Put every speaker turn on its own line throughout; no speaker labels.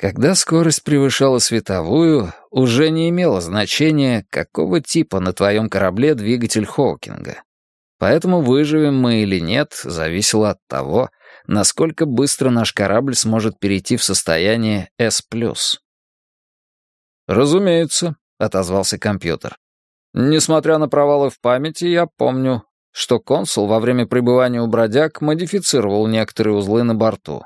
Когда скорость превышала световую, уже не имело значения, какого типа на твоем корабле двигатель Хоукинга. Поэтому выживем мы или нет, зависело от того, насколько быстро наш корабль сможет перейти в состояние S+. «Разумеется», — отозвался компьютер. «Несмотря на провалы в памяти, я помню, что консул во время пребывания у бродяг модифицировал некоторые узлы на борту».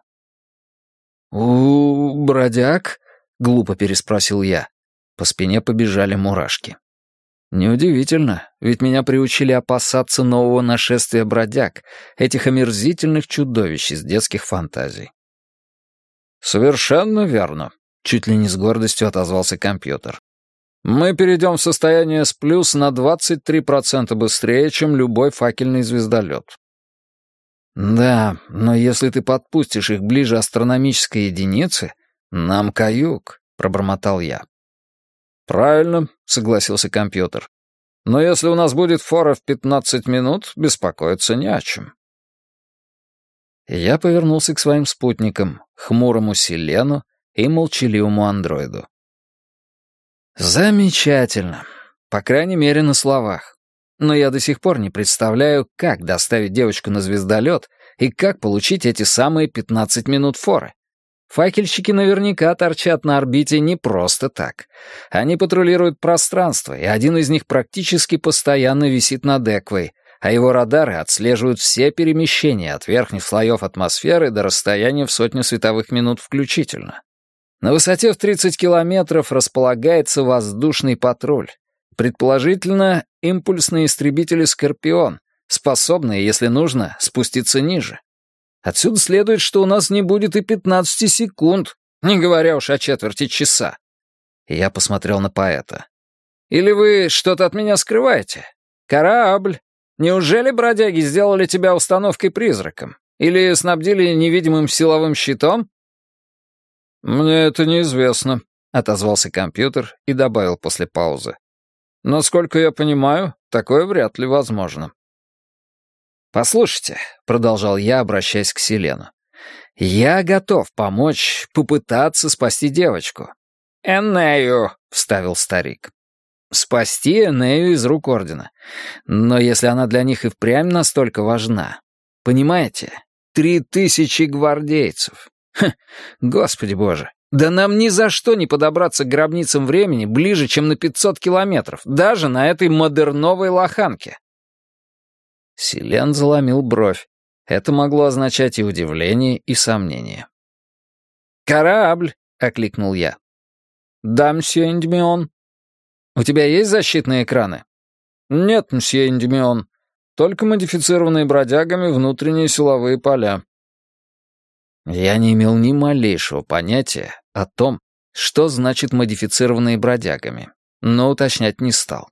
«У бродяг?» — глупо переспросил я. По спине побежали мурашки. Неудивительно, ведь меня приучили опасаться нового нашествия бродяг, этих омерзительных чудовищ из детских фантазий. «Совершенно верно», — чуть ли не с гордостью отозвался компьютер. «Мы перейдем в состояние S+ на 23% быстрее, чем любой факельный звездолет». «Да, но если ты подпустишь их ближе астрономической единицы, нам каюк», — пробормотал я. «Правильно», — согласился компьютер. «Но если у нас будет фора в 15 минут, беспокоиться не о чем». Я повернулся к своим спутникам, хмурому Селену и молчаливому андроиду. «Замечательно. По крайней мере, на словах. Но я до сих пор не представляю, как доставить девочку на звездолет и как получить эти самые 15 минут форы. Факельщики наверняка торчат на орбите не просто так. Они патрулируют пространство, и один из них практически постоянно висит над Эквой, а его радары отслеживают все перемещения от верхних слоев атмосферы до расстояния в 100 световых минут включительно. На высоте в 30 километров располагается воздушный патруль. Предположительно, импульсные истребители «Скорпион», способные, если нужно, спуститься ниже. Отсюда следует, что у нас не будет и 15 секунд, не говоря уж о четверти часа. Я посмотрел на поэта. Или вы что-то от меня скрываете? Корабль. Неужели бродяги сделали тебя установкой призраком? Или снабдили невидимым силовым щитом? Мне это неизвестно, отозвался компьютер и добавил после паузы. Насколько я понимаю, такое вряд ли возможно. «Послушайте», — продолжал я, обращаясь к Селену, «я готов помочь, попытаться спасти девочку». «Энею», — вставил старик. «Спасти Энею из рук Ордена. Но если она для них и впрямь настолько важна, понимаете, 3000 гвардейцев. Господи боже, да нам ни за что не подобраться к гробницам времени ближе, чем на 500 километров, даже на этой модерновой лоханке». Селен заломил бровь. Это могло означать и удивление, и сомнение. «Корабль!» — окликнул я. «Да, мсье Эндимион». «У тебя есть защитные экраны?» «Нет, мсье Эндимион. Только модифицированные бродягами внутренние силовые поля». Я не имел ни малейшего понятия о том, что значит модифицированные бродягами, но уточнять не стал.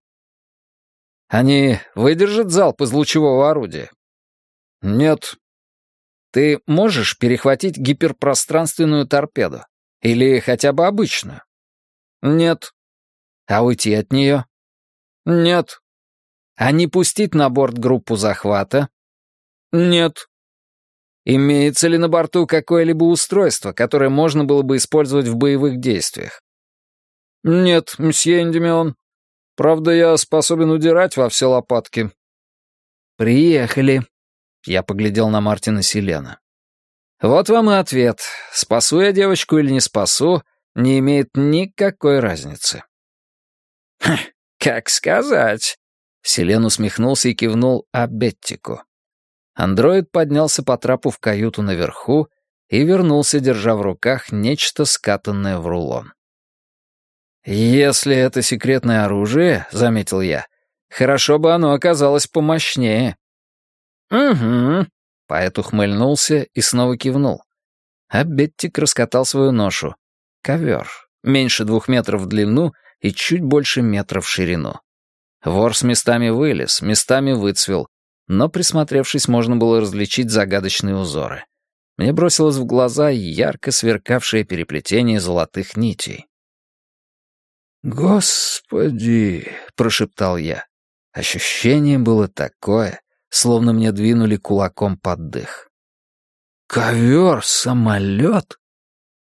«Они выдержат залп из лучевого орудия?» «Нет». «Ты можешь перехватить гиперпространственную торпеду? Или хотя бы обычную?» «Нет». «А уйти от нее?» «Нет». «А не пустить на борт группу захвата?» «Нет». «Имеется ли на борту какое-либо устройство, которое можно было бы использовать в боевых действиях?» «Нет, мсье Эндимион. Правда, я способен удирать во все лопатки». «Приехали». Я поглядел на Мартина Селена. «Вот вам и ответ. Спасу я девочку или не спасу, не имеет никакой разницы». «Как сказать?» Селен усмехнулся и кивнул Абеттику. Андроид поднялся по трапу в каюту наверху и вернулся, держа в руках нечто скатанное в рулон. «Если это секретное оружие, — заметил я, — хорошо бы оно оказалось помощнее». «Угу», — поэт ухмыльнулся и снова кивнул. А Беттик раскатал свою ношу. Ковер, меньше 2 метров в длину и чуть больше метра в ширину. Ворс местами вылез, местами выцвел, но, присмотревшись, можно было различить загадочные узоры. Мне бросилось в глаза ярко сверкавшее переплетение золотых нитей. «Господи!» — прошептал я. Ощущение было такое, словно мне двинули кулаком под дых. «Ковер-самолет?»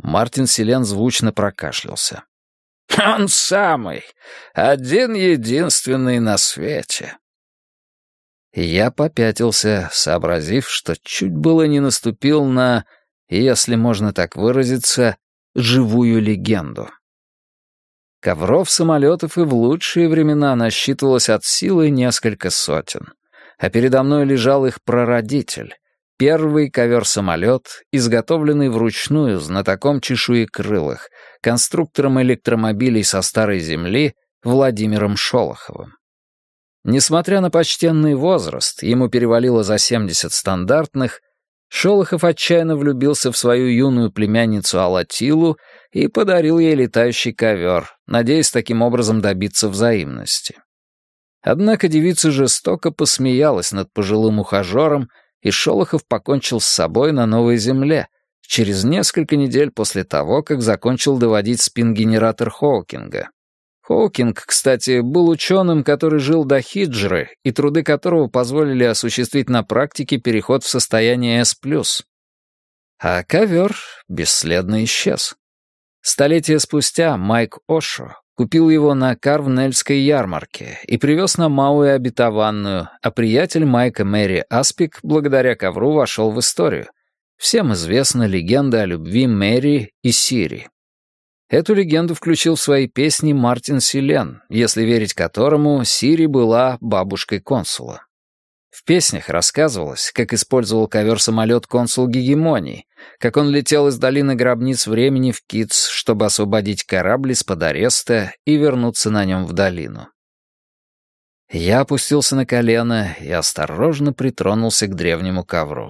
Мартин Силен звучно прокашлялся. «Он самый, один-единственный на свете». Я попятился, сообразив, что чуть было не наступил на, если можно так выразиться, живую легенду. Ковров-самолетов и в лучшие времена насчитывалось от силы несколько сотен, а передо мной лежал их прародитель, первый ковер-самолет, изготовленный вручную знатоком чешуекрылых, конструктором электромобилей со старой земли Владимиром Шолоховым. Несмотря на почтенный возраст, ему перевалило за 70 стандартных, Шолохов отчаянно влюбился в свою юную племянницу Алатилу и подарил ей летающий ковер, надеясь таким образом добиться взаимности. Однако девица жестоко посмеялась над пожилым ухажером, и Шолохов покончил с собой на Новой Земле через несколько недель после того, как закончил доводить спин-генератор Хоукинга. Хоукинг, кстати, был ученым, который жил до хиджры, и труды которого позволили осуществить на практике переход в состояние S+. А ковер бесследно исчез. Столетия спустя Майк Ошо купил его на Карвнельской ярмарке и привез на Мауи обетованную, а приятель Майка Мэри Аспик благодаря ковру вошел в историю. Всем известна легенда о любви Мэри и Сири. Эту легенду включил в свои песни Мартин Силен, если верить которому Сири была бабушкой консула. В песнях рассказывалось, как использовал ковер-самолет консул Гегемонии, как он летел из долины гробниц времени в Китс, чтобы освободить корабль из-под ареста и вернуться на нем в долину. Я опустился на колено и осторожно притронулся к древнему ковру.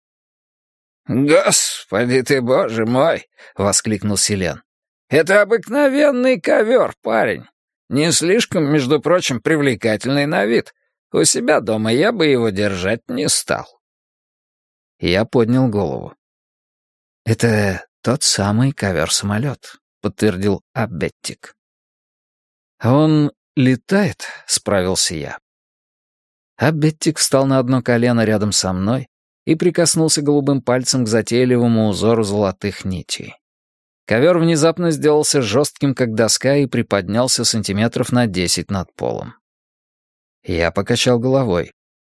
«Господи ты, боже мой!» — воскликнул Силен. «Это обыкновенный ковер, парень. Не слишком, между прочим, привлекательный на вид. У себя дома я бы его держать не стал». Я поднял голову. «Это тот самый ковер-самолет», — подтвердил Абеттик. «Он летает?» — справился я. Абеттик встал на одно колено рядом со мной и прикоснулся голубым пальцем к затейливому узору золотых нитей. Ковер внезапно сделался жестким, как доска, и приподнялся сантиметров на 10 над полом. Я покачал головой.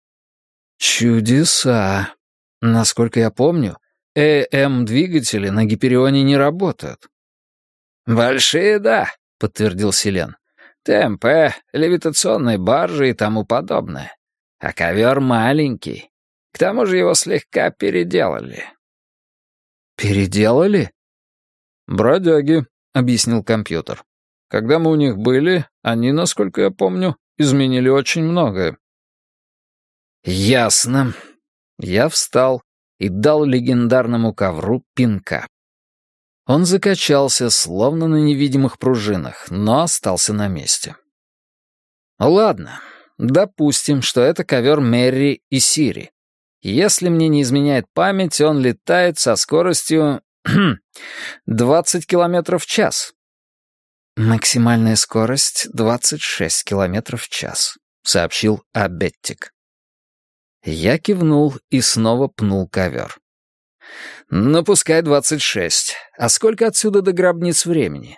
«Чудеса! Насколько я помню, ЭМ-двигатели на Гиперионе не работают». «Большие, да», — подтвердил Силен. «ТМП, левитационные баржи и тому подобное. А ковер маленький. К тому же его слегка переделали». «Переделали?» «Бродяги», — объяснил компьютер. «Когда мы у них были, они, насколько я помню, изменили очень многое». «Ясно». Я встал и дал легендарному ковру пинка. Он закачался, словно на невидимых пружинах, но остался на месте. «Ладно, допустим, что это ковер Мэри и Сири. Если мне не изменяет память, он летает со скоростью 20 километров в час». «Максимальная скорость — 26 километров в час», — сообщил Абеттик. Я кивнул и снова пнул ковер. «Ну, пускай 26. А сколько отсюда до гробниц времени?»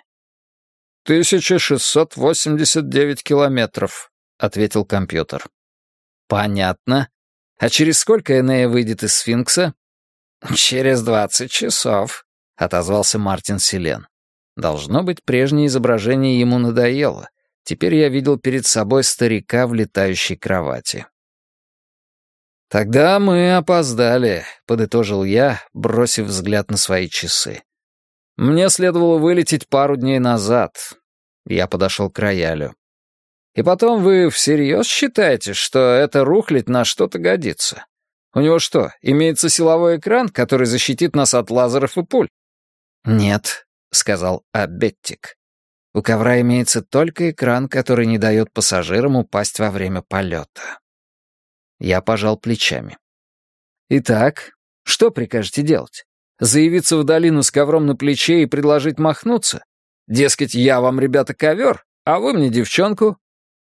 1689 километров», — ответил компьютер. «Понятно. А через сколько Энея выйдет из сфинкса?» «Через 20 часов», — отозвался Мартин Силен. Должно быть, прежнее изображение ему надоело. Теперь я видел перед собой старика в летающей кровати. «Тогда мы опоздали», — подытожил я, бросив взгляд на свои часы. «Мне следовало вылететь пару дней назад». Я подошел к роялю. «И потом вы всерьез считаете, что эта рухлядь на что-то годится? У него что, имеется силовой экран, который защитит нас от лазеров и пуль?» «Нет», — сказал Абеттик. «У ковра имеется только экран, который не дает пассажирам упасть во время полета». Я пожал плечами. «Итак, что прикажете делать? Заявиться в долину с ковром на плече и предложить махнуться? Дескать, я вам, ребята, ковер, а вы мне девчонку?»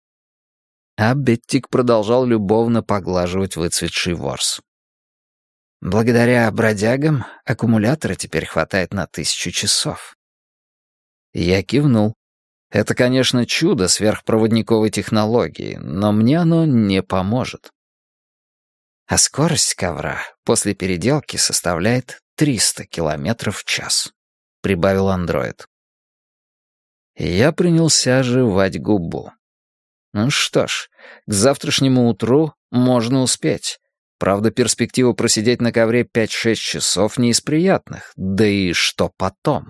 А Беттик продолжал любовно поглаживать выцветший ворс. Благодаря бродягам аккумулятора теперь хватает на 1000 часов. Я кивнул. Это, конечно, чудо сверхпроводниковой технологии, но мне оно не поможет. А скорость ковра после переделки составляет 300 километров в час, прибавил андроид. Я принялся жевать губу. Ну что ж, к завтрашнему утру можно успеть. Правда, перспектива просидеть на ковре 5-6 часов не из приятных. Да и что потом?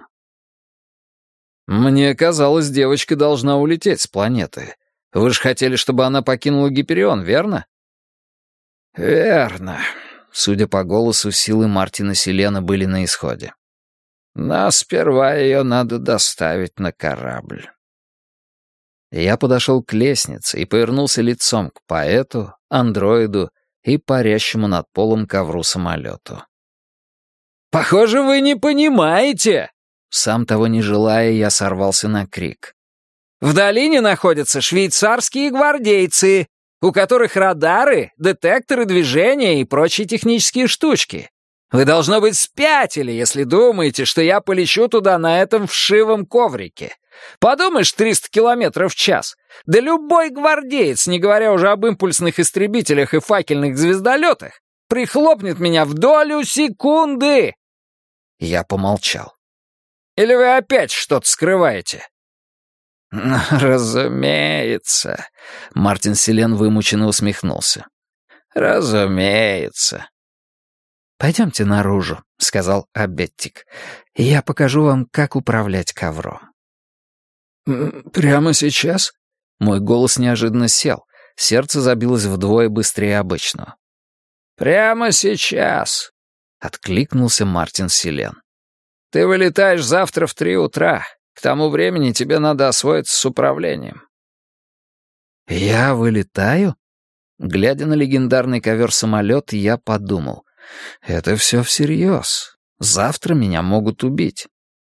Мне казалось, девочка должна улететь с планеты. Вы же хотели, чтобы она покинула Гиперион, верно? Верно. Судя по голосу, силы Мартина Силена были на исходе. Но сперва ее надо доставить на корабль. Я подошел к лестнице и повернулся лицом к поэту, андроиду и парящему над полом ковру самолету. «Похоже, вы не понимаете!» Сам того не желая, я сорвался на крик. «В долине находятся швейцарские гвардейцы, у которых радары, детекторы движения и прочие технические штучки. Вы, должно быть, спятили, если думаете, что я полечу туда на этом вшивом коврике. Подумаешь, 300 километров в час. Да любой гвардеец, не говоря уже об импульсных истребителях и факельных звездолетах, прихлопнет меня в долю секунды!» Я помолчал. «Или вы опять что-то скрываете?» «Разумеется», — Мартин Силен вымученно усмехнулся. «Разумеется». «Пойдемте наружу», — сказал Абеттик. «Я покажу вам, как управлять ковром». «Прямо сейчас?» Мой голос неожиданно сел. Сердце забилось вдвое быстрее обычного. «Прямо сейчас», — откликнулся Мартин Силен. «Ты вылетаешь завтра в 3 утра. К тому времени тебе надо освоиться с управлением». «Я вылетаю?» Глядя на легендарный ковер-самолет, я подумал. «Это все всерьез. Завтра меня могут убить».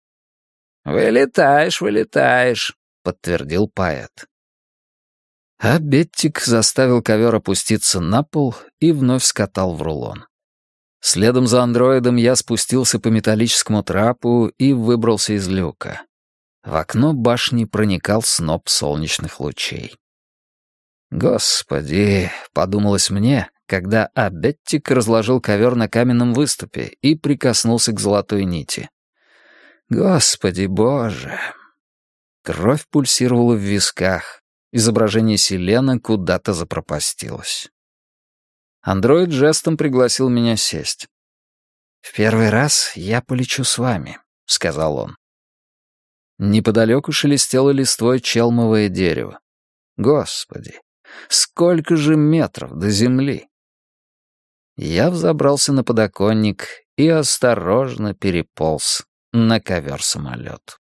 «Вылетаешь», — подтвердил поэт. А Беттик заставил ковер опуститься на пол и вновь скатал в рулон. Следом за андроидом я спустился по металлическому трапу и выбрался из люка. В окно башни проникал сноп солнечных лучей. «Господи», — подумалось мне, когда Абеттик разложил ковер на каменном выступе и прикоснулся к золотой нити. «Господи Боже!» Кровь пульсировала в висках. Изображение Селена куда-то запропастилось. Андроид жестом пригласил меня сесть. «В первый раз я полечу с вами», — сказал он. Неподалеку шелестело листвой челмовое дерево. Господи, сколько же метров до земли! Я взобрался на подоконник и осторожно переполз на ковер-самолет.